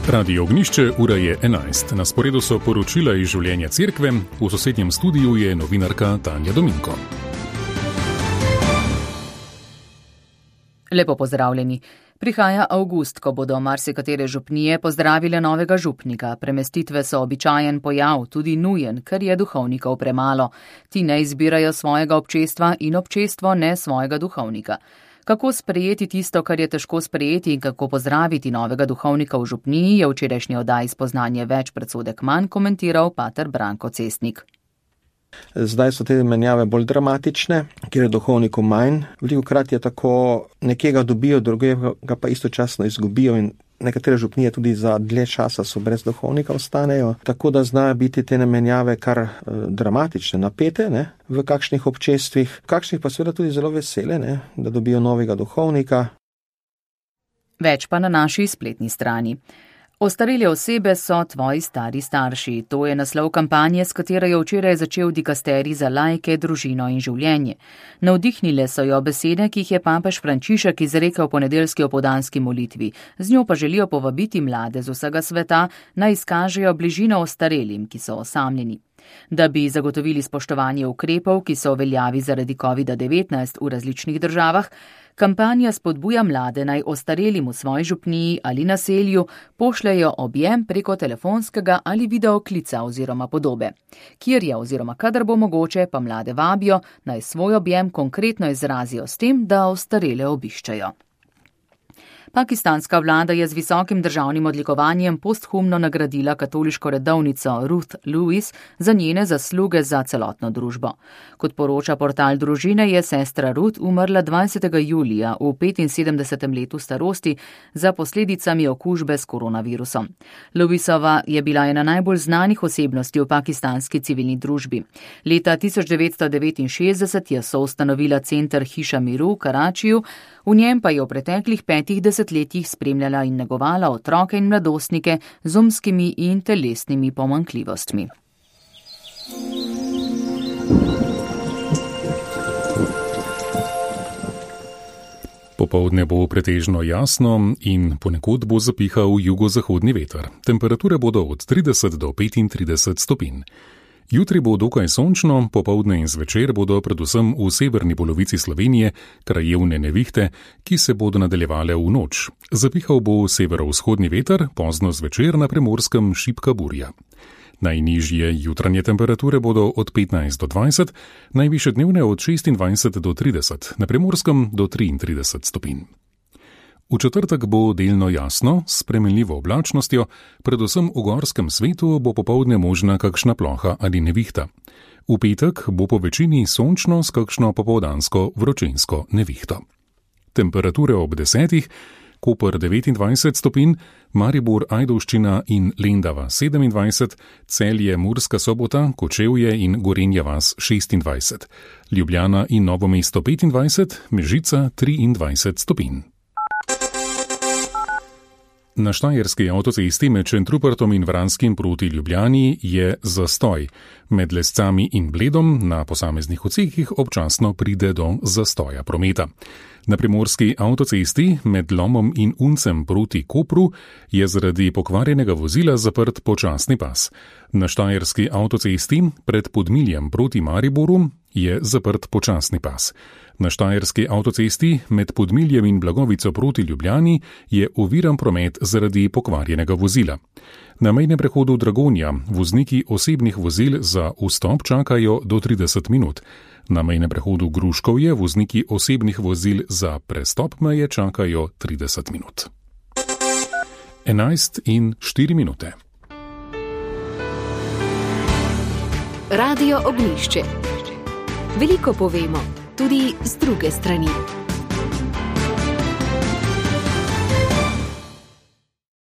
Radio Ognišče, ura je 11. Na sporedu so poročila iz življenja cerkve, v sosednjem studiu je novinarka Tanja Dominko. Lepo pozdravljeni. Prihaja avgust, ko bodo marsikatere župnije pozdravile novega župnika. Premestitve so običajen pojav, tudi nujen, ker je duhovnikov premalo. Ti ne izbirajo svojega občestva in občestvo ne svojega duhovnika. Kako sprejeti tisto, kar je težko sprejeti in kako pozdraviti novega duhovnika v župniji, je včerajšnji oddaji Spoznanje več predsodek manj komentiral pater Branko Cestnik. Zdaj so te menjave bolj dramatične, kjer je duhovnikov manj. Velikokrat je tako, nekje ga dobijo, drugega ga pa istočasno izgubijo in nekatere župnije tudi za dlje časa so brez duhovnika ostanejo. Tako da znajo biti te menjave kar dramatične, napete, v kakšnih občestvih, v kakšnih pa seveda tudi zelo vesele, da dobijo novega duhovnika. Več pa na naši spletni strani. Ostarele osebe so tvoji stari starši. To je naslov kampanje, s katero je včeraj začel dikasterij za laike, družino in življenje. Navdihnile so jo besede, ki jih je papež Frančišek izrekel v ponedeljski opoldanski molitvi. Z njo pa želijo povabiti mlade z vsega sveta, naj izkažejo bližino ostarelim, ki so osamljeni. Da bi zagotovili spoštovanje ukrepov, ki so v veljavi zaradi COVID-19 v različnih državah, kampanja spodbuja mlade naj ostarelim v svoji župniji ali naselju pošljajo objem preko telefonskega ali videoklica oziroma podobe. Kjer je oziroma kadar bo mogoče, pa mlade vabijo, naj svoj objem konkretno izrazijo s tem, da ostarele obiščajo. Pakistanska vlada je z visokim državnim odlikovanjem posthumno nagradila katoliško redovnico Ruth Lewis za njene zasluge za celotno družbo. Kot poroča portal Družine, je sestra Ruth umrla 20. julija v 75. letu starosti za posledicami okužbe s koronavirusom. Lewisova je bila ena najbolj znanih osebnosti v pakistanski civilni družbi. Leta 1969 je soustanovila center Hiša miru v Karačiju, v njem pa je v preteklih 5 desetletjih spremljala in negovala otroke in mladostnike z umskimi in telesnimi pomanjkljivostmi. Popoldne bo pretežno jasno in ponekod bo zapihal jugozahodni veter. Temperature bodo od 30 do 35 stopinj. Jutri bo dokaj sončno, popoldne in zvečer bodo predvsem v severni polovici Slovenije krajevne nevihte, ki se bodo nadaljevale v noč. Zapihal bo severovzhodni veter, pozno zvečer na Primorskem šibka burja. Najnižje jutranje temperature bodo od 15 do 20, najvišje dnevne od 26 do 30, na Primorskem do 33 stopinj. V četrtek bo delno jasno, s spremenljivo oblačnostjo, predvsem v gorskem svetu bo popoldne možna kakšna ploha ali nevihta. V petek bo po večini sončno s kakšno popoldansko vročinsko nevihto. Temperature ob 10, Koper 29 stopinj, Maribor, Ajdovščina in Lendava 27, Celje, Murska Sobota, Kočevje in Gorenja vas 26, Ljubljana in Novo mesto 25, Mežica 23 stopinj. Na štajerski avtocesti med Šentrupertom in Vranskim proti Ljubljani je zastoj. Med Lescami in Bledom na posameznih odsekih občasno pride do zastoja prometa. Na primorski avtocesti med Lomom in Uncem proti Kopru je zaradi pokvarjenega vozila zaprt počasni pas. Na štajerski avtocesti pred Podmiljem proti Mariboru je zaprt počasni pas. Na štajerski avtocesti med Podmiljem in Blagovico proti Ljubljani je oviran promet zaradi pokvarjenega vozila. Na mejnem prehodu Dragonja vozniki osebnih vozil za vstop čakajo do 30 minut. Na mejnem prehodu Gruškovje vozniki osebnih vozil za prestop meje čakajo 30 minut. 11:04. Radio Ognišče. Veliko povemo, tudi z druge strani.